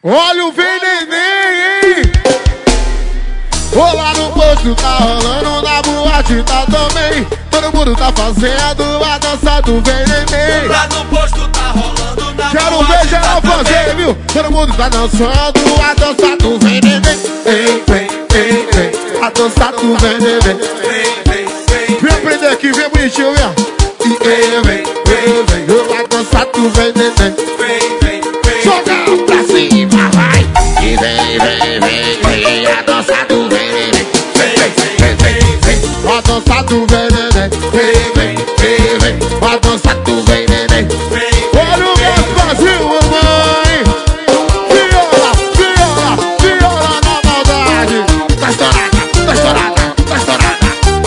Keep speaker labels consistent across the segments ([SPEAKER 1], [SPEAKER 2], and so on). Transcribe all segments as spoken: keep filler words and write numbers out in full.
[SPEAKER 1] Olha o vem neném, hein? Ô, lá no posto tá rolando, na boate tá também. Todo mundo tá fazendo a dança do vem neném.
[SPEAKER 2] Lá no posto tá rolando, na
[SPEAKER 1] Quero
[SPEAKER 2] boate
[SPEAKER 1] ver geral
[SPEAKER 2] tá
[SPEAKER 1] fazer,
[SPEAKER 2] também.
[SPEAKER 1] viu? Todo mundo tá dançando a dança do vem neném. Ei, vem, ei, vem, a dança do vem neném.
[SPEAKER 2] Vem, vem, vem.
[SPEAKER 1] Vem aprender aqui, vem bonitinho, vem. E ei, vem, ei, vem, a dança do vem neném.
[SPEAKER 2] Vem, vem, vem.
[SPEAKER 1] Joga pra cima, vai.
[SPEAKER 3] E vem, vem, vem, vem, a dança do vem, vem,
[SPEAKER 2] Vem, vem, vem, vem.
[SPEAKER 1] A dança do vem neném.
[SPEAKER 3] vem, vem, vem, vem, a dança do vem, vem, vem.
[SPEAKER 1] Olha o Gasparzinho, mamãe. Viola, viola, viola na maldade.
[SPEAKER 3] Tá estourada, tá estourada, tá estourada.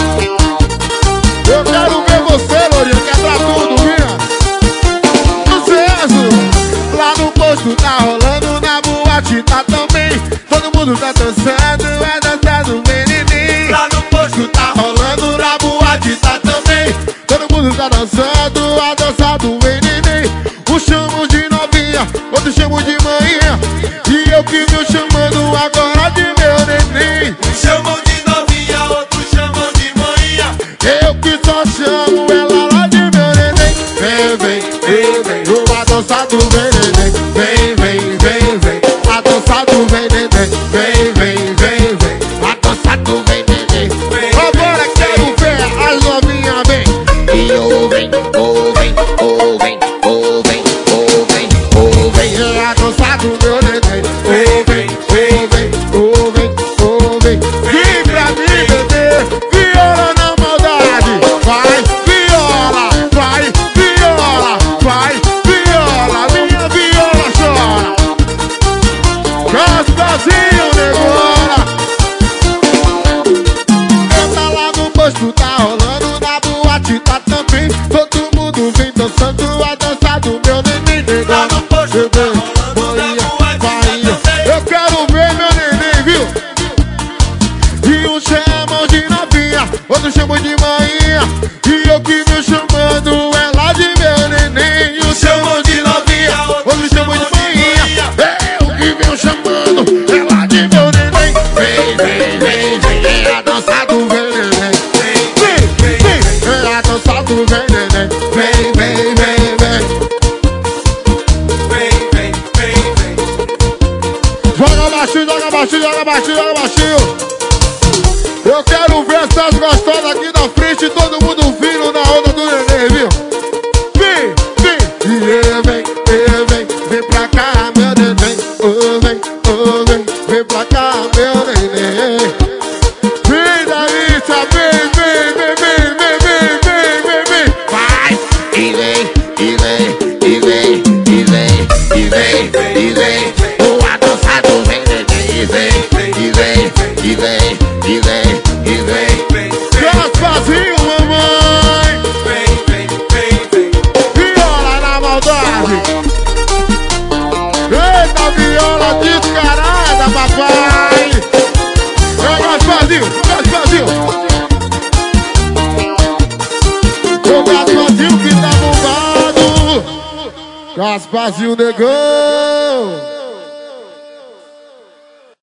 [SPEAKER 1] Eu quero ver você, Lourinha, quebrar tudo, minha. Sucesso. Lá no posto tá rolando, na boate tá também. Todo mundo tá dançando, é dançando menininho.
[SPEAKER 2] Lá no posto
[SPEAKER 1] Tá rolando, na boate tá também. Todo mundo tá dançando, a dança do menininho. Um chamo de novinha, outro chamo de manhã. E eu que tô chamando agora de meu neném.
[SPEAKER 2] chamam de novinha, outros chamam de manhã.
[SPEAKER 1] Eu que só chamo ela lá de meu neném. Vem, vem, vem, vem, uma dança do vem neném. Vem, vem, vem, vem, a dança do vem neném. Vem, vem, vem, vem,
[SPEAKER 3] A dança do vem, vem, vem.
[SPEAKER 1] agora quero ver as novinhas bem.
[SPEAKER 3] E ou vem, ou vem, ou vem, ou vem, ou vem, ou vem.
[SPEAKER 1] É a dança do meu neném. Ô, vem, ô, vem, ô, vem, ô, vem. Vem pra mim, bebê, viola na maldade. Vai, viola, vai, viola, vai, viola. Minha viola chora. Gasparzinho, negona. Tá lá no posto, tá rolando, na boate tá também. Todo mundo vem dançando a dança do meu neném,
[SPEAKER 2] Lá
[SPEAKER 1] negona.
[SPEAKER 2] no posto tá rolando, na boate tá também.
[SPEAKER 1] Eu quero ver meu neném, viu? E um chamam de novinha, outro chamam de manhã. E eu que me chamando ela de meu neném. E um chamam de novinha, outro chamam de manhã. Eu que me chamando ela de meu neném.
[SPEAKER 3] Vem, vem, vem, vem, é a dança do vem, vem, vem.
[SPEAKER 1] Vem, vem, é a dança do vem neném. Vem, vem, vem, vem.
[SPEAKER 2] Vem, vem, vem, vem.
[SPEAKER 1] Joga baixinho, joga baixinho, joga baixinho, joga baixinho. Eu quero ver essas gostosas aqui na frente, todo mundo vindo na onda do neném, viu? Vem, vem, e eu vem, eu vem, vem pra cá, meu neném. Oh, vem, oh, vem, vem pra cá, meu neném. Vem daí, vem, vem, vem, vem, vem, vem, vem, vem, vem.
[SPEAKER 3] Vai, e vem, e vem, e vem, e vem, e vem, e vem. A dança do vem, vem, vem, e vem, e vem, e vem, e vem, e vem.
[SPEAKER 2] Vem, vem,
[SPEAKER 1] Gasparzinho, mamãe.
[SPEAKER 2] vem, vem, vem, vem.
[SPEAKER 1] Viola na maldade. Eita, viola descarada, papai. É Gasparzinho, Gasparzinho. O Gasparzinho que tá bombado. Gasparzinho negão.